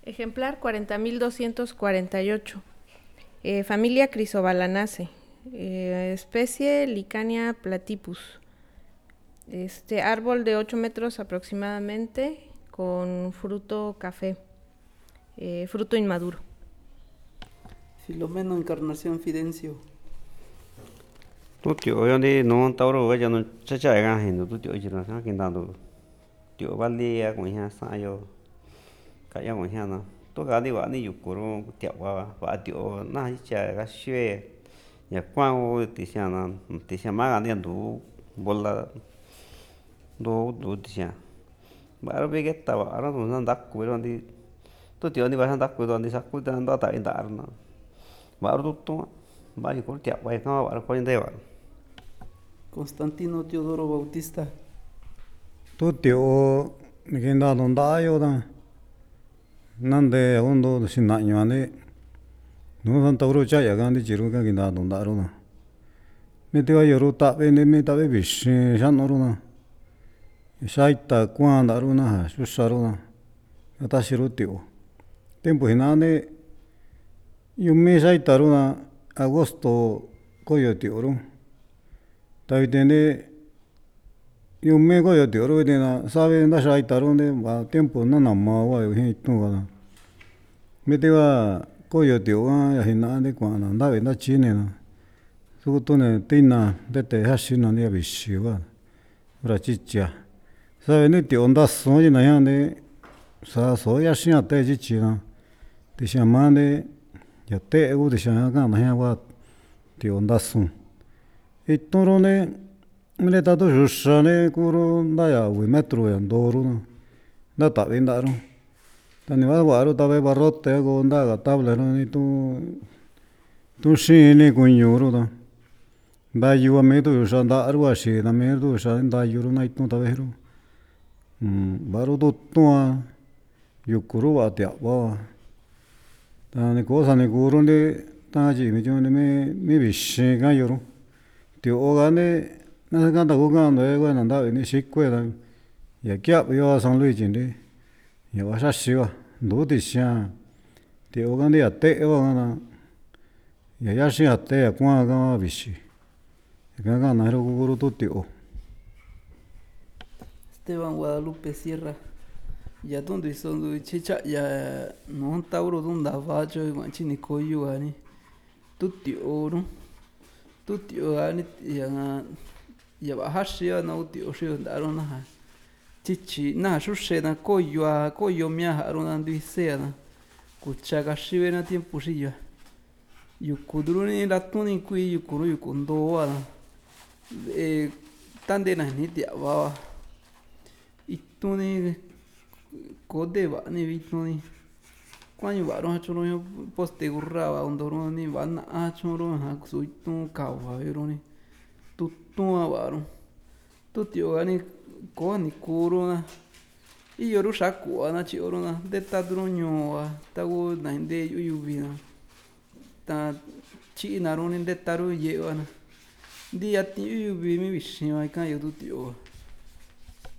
Ejemplar 40.248. Familia Chrysobalanaceae. Especie Licania platypus. Árbol de 8 metros aproximadamente, con fruto café, fruto inmaduro. Filomeno Encarnación Fidencio. Tu tiểu yo đi nó tàu rồi cho nó chạy chạy ra hình tu tiểu chỉ là sao kinh tao tu tiểu ban đi à cũng hiện sa yo cái yang cũng hiện nó tu cái đi vợ đi dục cổ nó tiểu vợ tiểu na chỉ chạy cái xuê nhà quang ô thì xem má cái điện đủ bol là đủ đủ thì xem bà biết cái tàu nó cũng đang đắc cuối rồi đi tu tiểu đi vào đắc cuối rồi đi sắc cuối đang đó tại đó nó bà tu bà chỉ có tiểu vậy không bà có những thế vậy. Constantino Teodoro Bautista. Tu tiểu cái nào đồng đá yo da nan de ông đó xin nãy nhá này nó thằng tàu rồi chạy à cái chỉ rồi cái nào đồng đá rồi na mình tiêu yo rồi tập bên mình tập bên bị shan rồi na sai ta quan đã rồi na ha số sao rồi na cái ta chỉ rồi tiểu tempo hình này yo me sai ta rồi na agosto có yo tiểu rồi tại vì thế yo me có yo tiểu rồi thì na sabe na sai ta rồi này mà tempo nó nằm mà wa yo hết tung vào me tiêu có yo tiểu à hình này quan na đã về đã chín này na số tu này tin na để để hết xin na này bị xíu à rồi chỉ cha sabe này tiểu đã sống như này này sa số ya xin à để chỉ chi na thì xem mà này ya để u thì xem cái này wa tiểu đã sống ít tu rồi này mình ta tu rút này curo đã 10 metro ya đoro đã tập đến đó rồi ta nếu mà vào rồi ta phải barot te có đã cái tabla rồi tu xin này cũng nhiều rồi đó đã yêu mấy tu rút đã rồi xin là mấy tu rút đã yêu rồi này tu ta phải rồi bảo tu tu yêu curo vào tiệm vào ta này có sao này curo này ta chỉ mấy chỗ này mấy bị sinh cái yêu rồi tiểu cái này nó cái tàu cái này cái này đã bị xích quay rồi, giờ kia bây giờ sang lưới chín đi, giờ vào sát xíu, đủ thì xem, tiểu cái này tệ quá cái này, giờ xem tệ quá cái bị xí, cái này nó cũng có tiểu. Esteban Guadalupe Sierra. Ya donde son chicha ya no tauro donde va cho guanchi ni koyu ani. Tu tiểu ani ya bahashi na tiểu shio ndaro na ha. Chichi na shushe na koyo mia haru na ndise na. Kuchaga shiwe na tiempo shio. Yukuduru ni latuni kui yukuru yukundo na. Tande na ni dia wa. Ituni kode va ni vituni. Quando vai a choro poste gurrava ondoroni vanna a choro ha suitu kawa ironi tuttu avaru tutti ogani ko ni kuruna io rushaku ana chioruna detta drunyo ta go na inde yubina ta chi naroni detta ru yewana di atti yubi mi vishima kan yutu